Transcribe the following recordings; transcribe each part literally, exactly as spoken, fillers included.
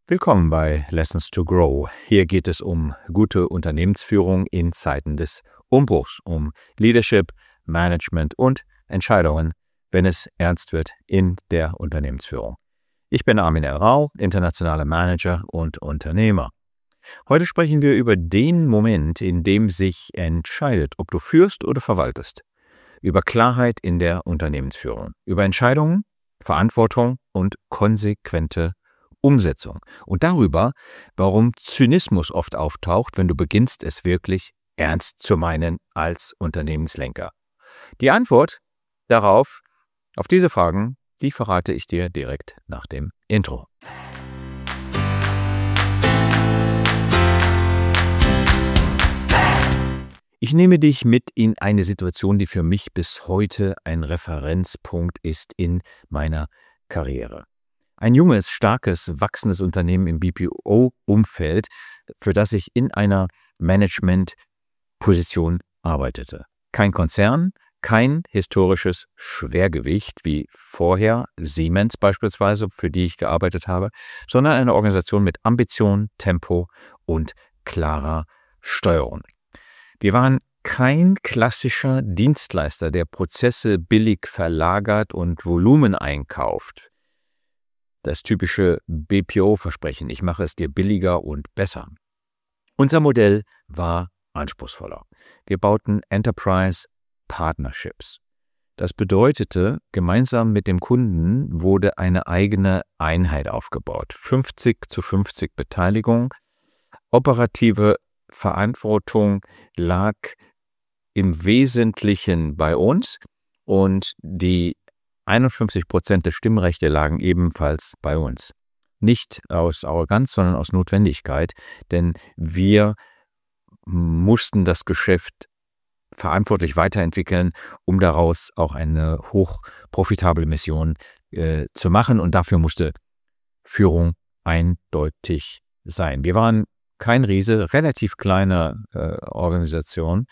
Willkommen bei Lessons to Grow. Hier geht es um gute Unternehmensführung in Zeiten des Umbruchs, um Leadership, Management und Entscheidungen, wenn es ernst wird in der Unternehmensführung. Ich bin Armin El Rau, internationaler Manager und Unternehmer. Heute sprechen wir über den Moment, in dem sich entscheidet, ob du führst oder verwaltest. Über Klarheit in der Unternehmensführung, über Entscheidungen, Verantwortung und konsequente Umsetzung und darüber, warum Zynismus oft auftaucht, wenn du beginnst, es wirklich ernst zu meinen als Unternehmenslenker. Die Antwort darauf, auf diese Fragen, die verrate ich dir direkt nach dem Intro. Ich nehme dich mit in eine Situation, die für mich bis heute ein Referenzpunkt ist in meiner Karriere. Ein junges, starkes, wachsendes Unternehmen im B P O-Umfeld, für das ich in einer Management-Position arbeitete. Kein Konzern, kein historisches Schwergewicht wie vorher Siemens beispielsweise, für die ich gearbeitet habe, sondern eine Organisation mit Ambition, Tempo und klarer Steuerung. Wir waren kein klassischer Dienstleister, der Prozesse billig verlagert und Volumen einkauft. Das typische B P O-Versprechen, ich mache es dir billiger und besser. Unser Modell war anspruchsvoller. Wir bauten Enterprise Partnerships. Das bedeutete, gemeinsam mit dem Kunden wurde eine eigene Einheit aufgebaut. fünfzig zu fünfzig Beteiligung. Operative Verantwortung lag im Wesentlichen bei uns und die einundfünfzig Prozent der Stimmrechte lagen ebenfalls bei uns. Nicht aus Arroganz, sondern aus Notwendigkeit, denn wir mussten das Geschäft verantwortlich weiterentwickeln, um daraus auch eine hochprofitable Mission äh, zu machen, und dafür musste Führung eindeutig sein. Wir waren kein Riese, relativ kleine äh, Organisation.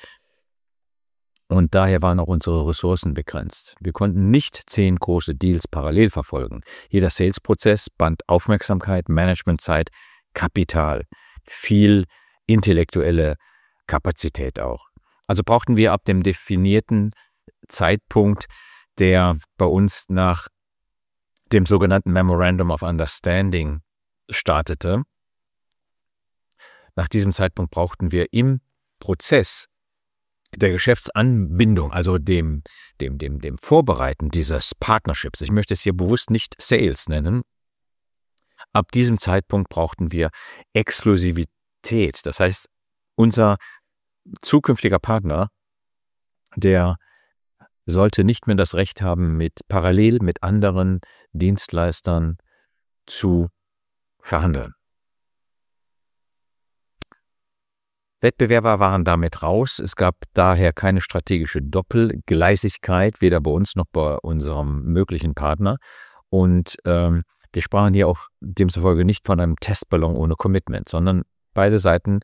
Und daher waren auch unsere Ressourcen begrenzt. Wir konnten nicht zehn große Deals parallel verfolgen. Jeder Sales-Prozess band Aufmerksamkeit, Managementzeit, Kapital, viel intellektuelle Kapazität auch. Also brauchten wir ab dem definierten Zeitpunkt, der bei uns nach dem sogenannten Memorandum of Understanding startete, nach diesem Zeitpunkt brauchten wir im Prozess der Geschäftsanbindung, also dem, dem, dem, dem Vorbereiten dieses Partnerships, ich möchte es hier bewusst nicht Sales nennen, ab diesem Zeitpunkt brauchten wir Exklusivität. Das heißt, unser zukünftiger Partner, der sollte nicht mehr das Recht haben, mit parallel mit anderen Dienstleistern zu verhandeln. Wettbewerber waren damit raus. Es gab daher keine strategische Doppelgleisigkeit, weder bei uns noch bei unserem möglichen Partner. Und ähm, wir sprachen hier auch demzufolge nicht von einem Testballon ohne Commitment, sondern beide Seiten,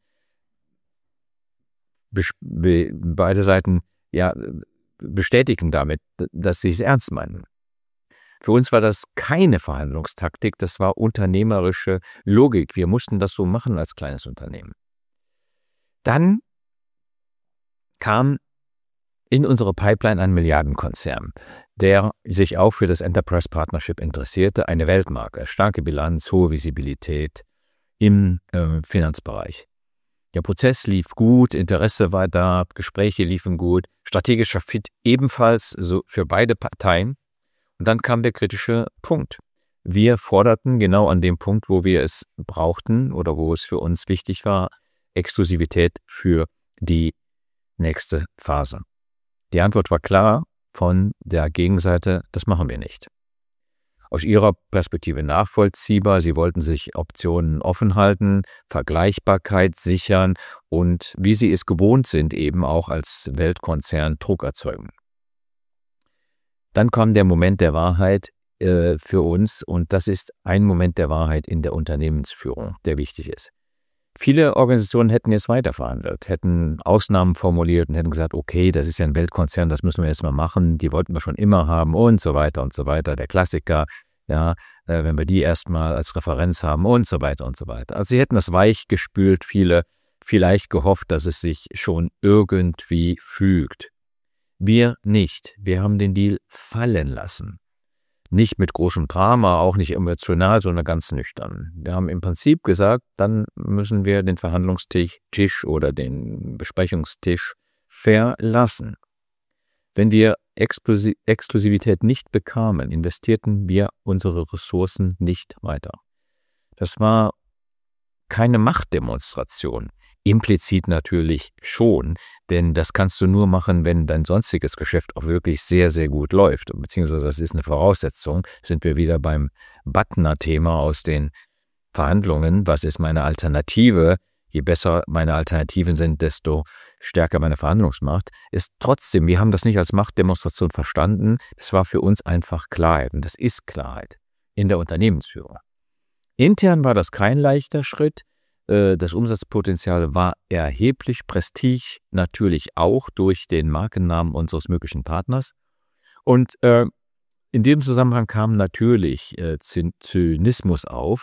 be- beide Seiten ja, bestätigen damit, dass sie es ernst meinen. Für uns war das keine Verhandlungstaktik, das war unternehmerische Logik. Wir mussten das so machen als kleines Unternehmen. Dann kam in unsere Pipeline ein Milliardenkonzern, der sich auch für das Enterprise Partnership interessierte, eine Weltmarke, starke Bilanz, hohe Visibilität im äh, Finanzbereich. Der Prozess lief gut, Interesse war da, Gespräche liefen gut, strategischer Fit ebenfalls so für beide Parteien. Und dann kam der kritische Punkt. Wir forderten genau an dem Punkt, wo wir es brauchten oder wo es für uns wichtig war, Exklusivität für die nächste Phase. Die Antwort war klar von der Gegenseite, das machen wir nicht. Aus ihrer Perspektive nachvollziehbar, sie wollten sich Optionen offen halten, Vergleichbarkeit sichern und, wie sie es gewohnt sind, eben auch als Weltkonzern Druck erzeugen. Dann kam der Moment der Wahrheit äh, für uns, und das ist ein Moment der Wahrheit in der Unternehmensführung, der wichtig ist. Viele Organisationen hätten jetzt weiter verhandelt, hätten Ausnahmen formuliert und hätten gesagt, okay, das ist ja ein Weltkonzern, das müssen wir jetzt mal machen, die wollten wir schon immer haben und so weiter und so weiter. Der Klassiker, ja, äh, wenn wir die erstmal als Referenz haben und so weiter und so weiter. Also sie hätten das weich gespült, viele vielleicht gehofft, dass es sich schon irgendwie fügt. Wir nicht. Wir haben den Deal fallen lassen. Nicht mit großem Drama, auch nicht emotional, sondern ganz nüchtern. Wir haben im Prinzip gesagt, dann müssen wir den Verhandlungstisch Tisch oder den Besprechungstisch verlassen. Wenn wir Exklusi- Exklusivität nicht bekamen, investierten wir unsere Ressourcen nicht weiter. Das war keine Machtdemonstration. Implizit natürlich schon, denn das kannst du nur machen, wenn dein sonstiges Geschäft auch wirklich sehr, sehr gut läuft. Beziehungsweise das ist eine Voraussetzung. Sind wir wieder beim Butner-Thema aus den Verhandlungen. Was ist meine Alternative? Je besser meine Alternativen sind, desto stärker meine Verhandlungsmacht. Ist trotzdem, wir haben das nicht als Machtdemonstration verstanden. Das war für uns einfach Klarheit. Und das ist Klarheit in der Unternehmensführung. Intern war das kein leichter Schritt. Das Umsatzpotenzial war erheblich, Prestige natürlich auch durch den Markennamen unseres möglichen Partners. Und äh, in dem Zusammenhang kam natürlich äh, Zynismus auf.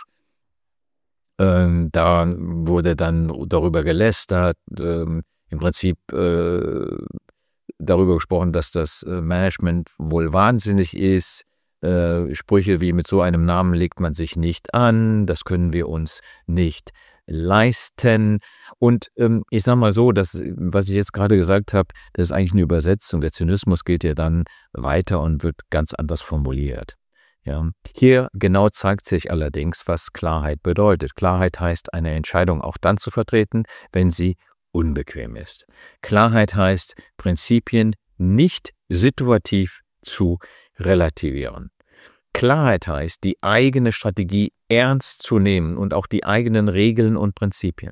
Ähm, da wurde dann darüber gelästert, ähm, im Prinzip äh, darüber gesprochen, dass das Management wohl wahnsinnig ist. Äh, Sprüche wie mit so einem Namen legt man sich nicht an, das können wir uns nicht leisten. Und ähm, ich sage mal so, dass, was ich jetzt gerade gesagt habe, das ist eigentlich eine Übersetzung. Der Zynismus geht ja dann weiter und wird ganz anders formuliert. Ja. Hier genau zeigt sich allerdings, was Klarheit bedeutet. Klarheit heißt, eine Entscheidung auch dann zu vertreten, wenn sie unbequem ist. Klarheit heißt, Prinzipien nicht situativ zu relativieren. Klarheit heißt, die eigene Strategie ernst zu nehmen und auch die eigenen Regeln und Prinzipien.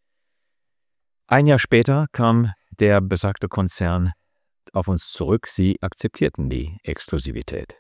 Ein Jahr später kam der besagte Konzern auf uns zurück. Sie akzeptierten die Exklusivität.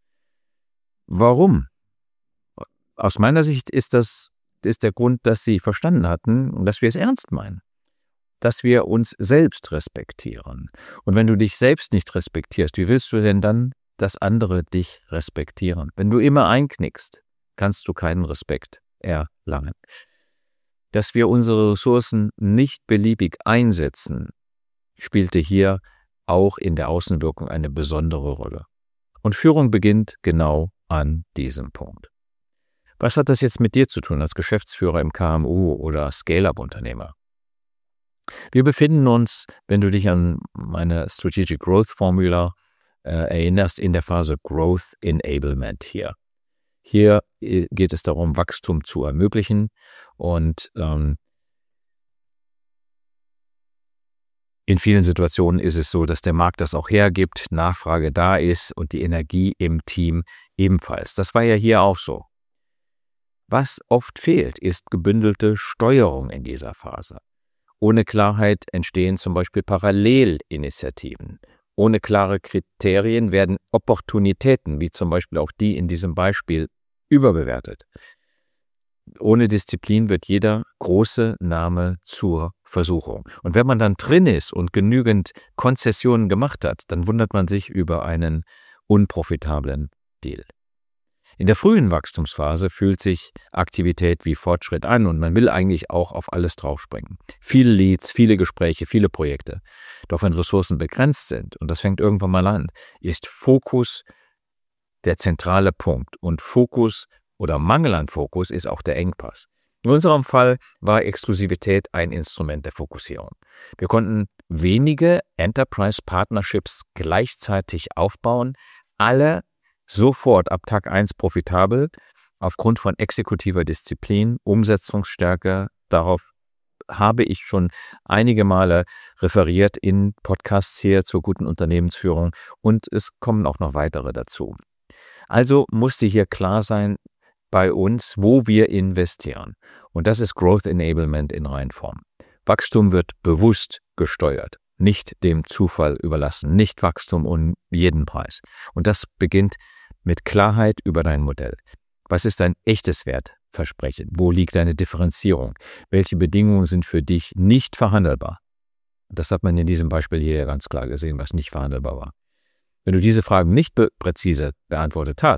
Warum? Aus meiner Sicht ist das ist der Grund, dass sie verstanden hatten, dass wir es ernst meinen. Dass wir uns selbst respektieren. Und wenn du dich selbst nicht respektierst, wie willst du denn dann, dass andere dich respektieren? Wenn du immer einknickst, kannst du keinen Respekt erlangen. Dass wir unsere Ressourcen nicht beliebig einsetzen, spielte hier auch in der Außenwirkung eine besondere Rolle. Und Führung beginnt genau an diesem Punkt. Was hat das jetzt mit dir zu tun als Geschäftsführer im K M U oder Scale-Up-Unternehmer? Wir befinden uns, wenn du dich an meine Strategic Growth Formula äh, erinnerst, in der Phase Growth Enablement hier. Hier geht es darum, Wachstum zu ermöglichen und ähm, in vielen Situationen ist es so, dass der Markt das auch hergibt, Nachfrage da ist und die Energie im Team ebenfalls. Das war ja hier auch so. Was oft fehlt, ist gebündelte Steuerung in dieser Phase. Ohne Klarheit entstehen zum Beispiel Parallelinitiativen. Ohne klare Kriterien werden Opportunitäten, wie zum Beispiel auch die in diesem Beispiel, überbewertet. Ohne Disziplin wird jeder große Name zur Versuchung. Und wenn man dann drin ist und genügend Konzessionen gemacht hat, dann wundert man sich über einen unprofitablen Deal. In der frühen Wachstumsphase fühlt sich Aktivität wie Fortschritt an und man will eigentlich auch auf alles draufspringen. Viele Leads, viele Gespräche, viele Projekte. Doch wenn Ressourcen begrenzt sind, und das fängt irgendwann mal an, ist Fokus der zentrale Punkt. Und Fokus oder Mangel an Fokus ist auch der Engpass. In unserem Fall war Exklusivität ein Instrument der Fokussierung. Wir konnten wenige Enterprise-Partnerships gleichzeitig aufbauen, alle sofort ab Tag eins profitabel, aufgrund von exekutiver Disziplin, Umsetzungsstärke. Darauf habe ich schon einige Male referiert in Podcasts hier zur guten Unternehmensführung und es kommen auch noch weitere dazu. Also musste hier klar sein bei uns, wo wir investieren. Und das ist Growth Enablement in Reinform. Wachstum wird bewusst gesteuert, nicht dem Zufall überlassen, nicht Wachstum um jeden Preis. Und das beginnt mit Klarheit über dein Modell. Was ist dein echtes Wertversprechen? Wo liegt deine Differenzierung? Welche Bedingungen sind für dich nicht verhandelbar? Das hat man in diesem Beispiel hier ganz klar gesehen, was nicht verhandelbar war. Wenn du diese Fragen nicht be- präzise beantwortet hast,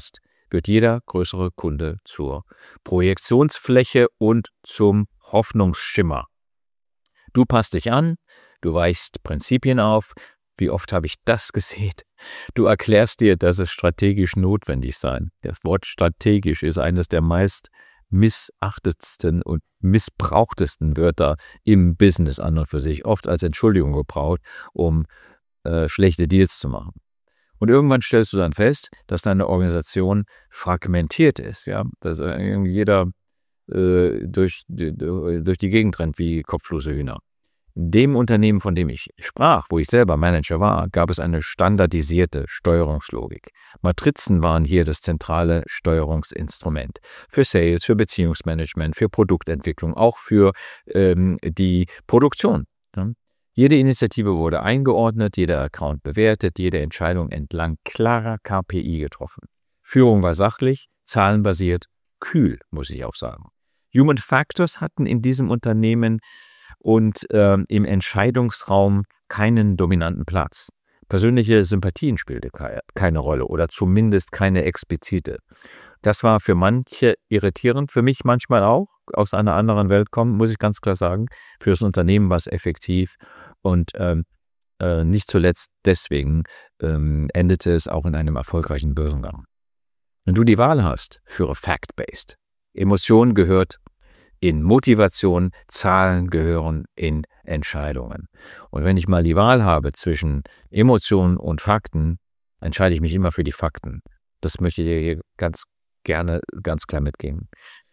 wird jeder größere Kunde zur Projektionsfläche und zum Hoffnungsschimmer. Du passt dich an, du weichst Prinzipien auf. Wie oft habe ich das gesehen? Du erklärst dir, dass es strategisch notwendig sei. Das Wort strategisch ist eines der meist missachtetsten und missbrauchtesten Wörter im Business an und für sich, oft als Entschuldigung gebraucht, um äh, schlechte Deals zu machen. Und irgendwann stellst du dann fest, dass deine Organisation fragmentiert ist, ja, dass irgendwie jeder äh, durch, durch die Gegend rennt wie kopflose Hühner. In dem Unternehmen, von dem ich sprach, wo ich selber Manager war, gab es eine standardisierte Steuerungslogik. Matrizen waren hier das zentrale Steuerungsinstrument. Für Sales, für Beziehungsmanagement, für Produktentwicklung, auch für ähm, die Produktion. Ja. Jede Initiative wurde eingeordnet, jeder Account bewertet, jede Entscheidung entlang klarer K P I getroffen. Führung war sachlich, zahlenbasiert, kühl, muss ich auch sagen. Human Factors hatten in diesem Unternehmen und ähm, im Entscheidungsraum keinen dominanten Platz. Persönliche Sympathien spielte ke- keine Rolle oder zumindest keine explizite. Das war für manche irritierend, für mich manchmal auch, aus einer anderen Welt kommen, muss ich ganz klar sagen. Für das Unternehmen war es effektiv und ähm, äh, nicht zuletzt deswegen ähm, endete es auch in einem erfolgreichen Börsengang. Wenn du die Wahl hast, führe fact-based. Emotion gehört in Motivation, Zahlen gehören in Entscheidungen. Und wenn ich mal die Wahl habe zwischen Emotionen und Fakten, entscheide ich mich immer für die Fakten. Das möchte ich dir hier ganz gerne, ganz klar mitgeben.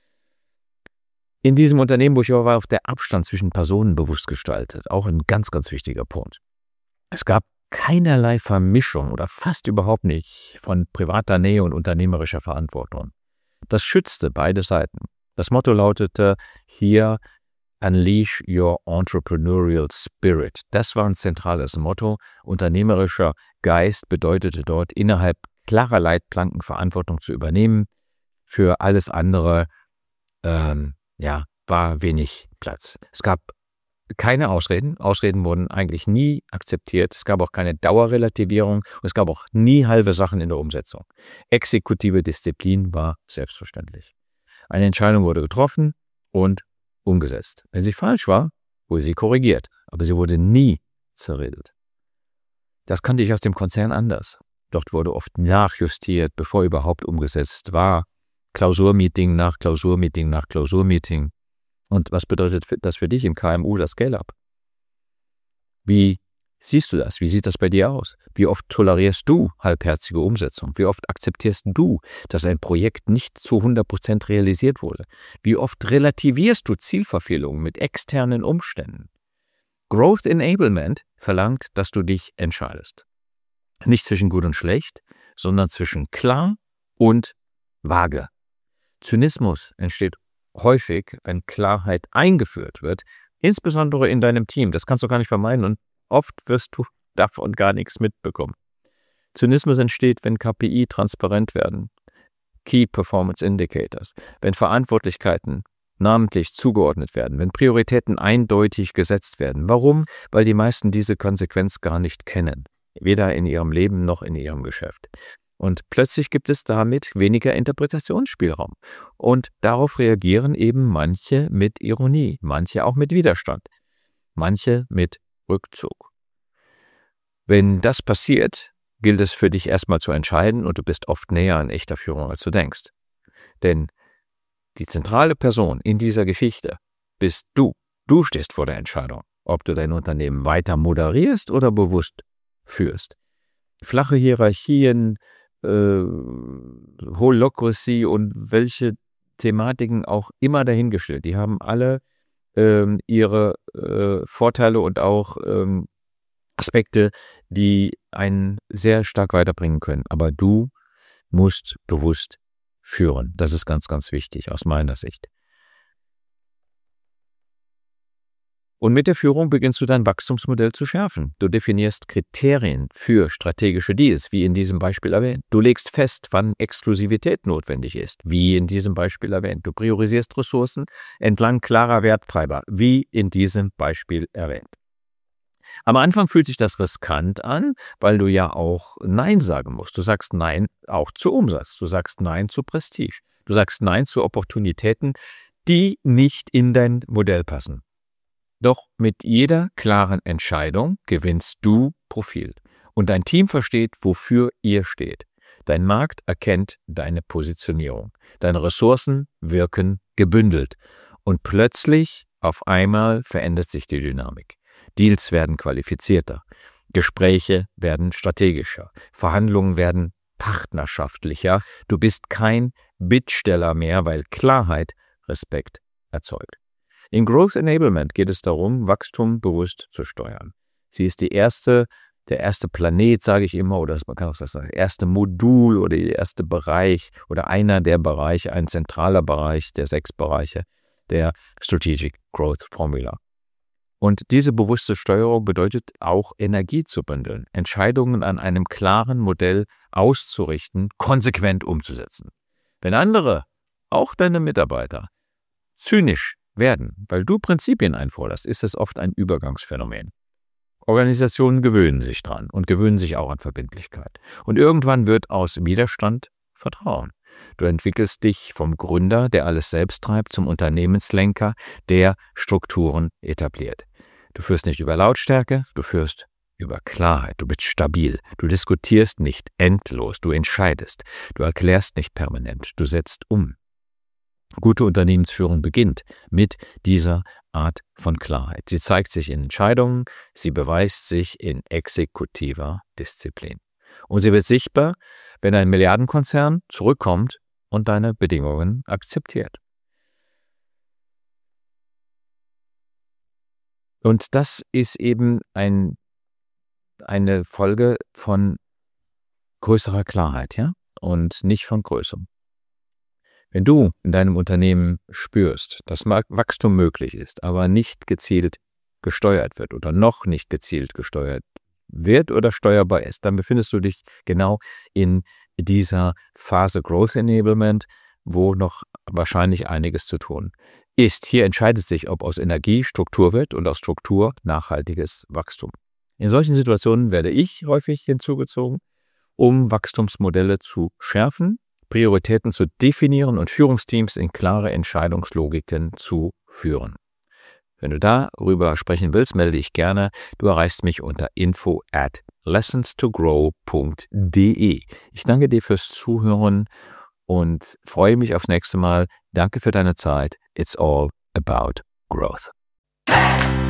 In diesem Unternehmen, wo ich war, war auch der Abstand zwischen Personen bewusst gestaltet. Auch ein ganz, ganz wichtiger Punkt. Es gab keinerlei Vermischung oder fast überhaupt nicht von privater Nähe und unternehmerischer Verantwortung. Das schützte beide Seiten. Das Motto lautete hier Unleash your entrepreneurial spirit. Das war ein zentrales Motto. Unternehmerischer Geist bedeutete dort, innerhalb klarer Leitplanken Verantwortung zu übernehmen. Für alles andere ähm, ja, war wenig Platz. Es gab keine Ausreden. Ausreden wurden eigentlich nie akzeptiert. Es gab auch keine Dauerrelativierung und es gab auch nie halbe Sachen in der Umsetzung. Exekutive Disziplin war selbstverständlich. Eine Entscheidung wurde getroffen und umgesetzt. Wenn sie falsch war, wurde sie korrigiert, aber sie wurde nie zerredet. Das kannte ich aus dem Konzern anders. Dort wurde oft nachjustiert, bevor überhaupt umgesetzt war. Klausurmeeting nach Klausurmeeting nach Klausurmeeting. Und was bedeutet das für dich im K M U, das Scale-Up? Wie siehst du das? Wie sieht das bei dir aus? Wie oft tolerierst du halbherzige Umsetzung? Wie oft akzeptierst du, dass ein Projekt nicht zu hundert Prozent realisiert wurde? Wie oft relativierst du Zielverfehlungen mit externen Umständen? Growth Enablement verlangt, dass du dich entscheidest. Nicht zwischen gut und schlecht, sondern zwischen klar und vage. Zynismus entsteht häufig, wenn Klarheit eingeführt wird, insbesondere in deinem Team. Das kannst du gar nicht vermeiden und oft wirst du davon gar nichts mitbekommen. Zynismus entsteht, wenn K P I transparent werden, Key Performance Indicators, wenn Verantwortlichkeiten namentlich zugeordnet werden, wenn Prioritäten eindeutig gesetzt werden. Warum? Weil die meisten diese Konsequenz gar nicht kennen, weder in ihrem Leben noch in ihrem Geschäft. Und plötzlich gibt es damit weniger Interpretationsspielraum. Und darauf reagieren eben manche mit Ironie, manche auch mit Widerstand, manche mit Rückzug. Wenn das passiert, gilt es für dich erstmal zu entscheiden und du bist oft näher an echter Führung, als du denkst. Denn die zentrale Person in dieser Geschichte bist du. Du stehst vor der Entscheidung, ob du dein Unternehmen weiter moderierst oder bewusst führst. Flache Hierarchien, äh, Holocracy und welche Thematiken auch immer dahingestellt. Die haben alle ähm, ihre äh, Vorteile und auch ähm, Aspekte, die einen sehr stark weiterbringen können. Aber du musst bewusst führen. Das ist ganz, ganz wichtig aus meiner Sicht. Und mit der Führung beginnst du dein Wachstumsmodell zu schärfen. Du definierst Kriterien für strategische Deals, wie in diesem Beispiel erwähnt. Du legst fest, wann Exklusivität notwendig ist, wie in diesem Beispiel erwähnt. Du priorisierst Ressourcen entlang klarer Werttreiber, wie in diesem Beispiel erwähnt. Am Anfang fühlt sich das riskant an, weil du ja auch Nein sagen musst. Du sagst Nein auch zu Umsatz. Du sagst Nein zu Prestige. Du sagst Nein zu Opportunitäten, die nicht in dein Modell passen. Doch mit jeder klaren Entscheidung gewinnst du Profil. Und dein Team versteht, wofür ihr steht. Dein Markt erkennt deine Positionierung. Deine Ressourcen wirken gebündelt. Und plötzlich, auf einmal, verändert sich die Dynamik. Deals werden qualifizierter. Gespräche werden strategischer. Verhandlungen werden partnerschaftlicher. Du bist kein Bittsteller mehr, weil Klarheit Respekt erzeugt. In Growth Enablement geht es darum, Wachstum bewusst zu steuern. Sie ist die erste, der erste Planet, sage ich immer, oder man kann auch sagen, das erste Modul oder der erste Bereich oder einer der Bereiche, ein zentraler Bereich der sechs Bereiche der Strategic Growth Formula. Und diese bewusste Steuerung bedeutet auch Energie zu bündeln, Entscheidungen an einem klaren Modell auszurichten, konsequent umzusetzen. Wenn andere, auch deine Mitarbeiter, zynisch werden, weil du Prinzipien einforderst, ist es oft ein Übergangsphänomen. Organisationen gewöhnen sich dran und gewöhnen sich auch an Verbindlichkeit. Und irgendwann wird aus Widerstand Vertrauen. Du entwickelst dich vom Gründer, der alles selbst treibt, zum Unternehmenslenker, der Strukturen etabliert. Du führst nicht über Lautstärke, du führst über Klarheit. Du bist stabil. Du diskutierst nicht endlos, du entscheidest. Du erklärst nicht permanent, du setzt um. Gute Unternehmensführung beginnt mit dieser Art von Klarheit. Sie zeigt sich in Entscheidungen, sie beweist sich in exekutiver Disziplin. Und sie wird sichtbar, wenn ein Milliardenkonzern zurückkommt und deine Bedingungen akzeptiert. Und das ist eben ein, eine Folge von größerer Klarheit, ja, und nicht von Größem. Wenn du in deinem Unternehmen spürst, dass Wachstum möglich ist, aber nicht gezielt gesteuert wird oder noch nicht gezielt gesteuert wird oder steuerbar ist, dann befindest du dich genau in dieser Phase Growth Enablement, wo noch wahrscheinlich einiges zu tun ist. Hier entscheidet sich, ob aus Energie Struktur wird und aus Struktur nachhaltiges Wachstum. In solchen Situationen werde ich häufig hinzugezogen, um Wachstumsmodelle zu schärfen, Prioritäten zu definieren und Führungsteams in klare Entscheidungslogiken zu führen. Wenn du darüber sprechen willst, melde dich gerne. Du erreichst mich unter info at lessons to grow punkt de. Ich danke dir fürs Zuhören und freue mich aufs nächste Mal. Danke für deine Zeit. It's all about growth.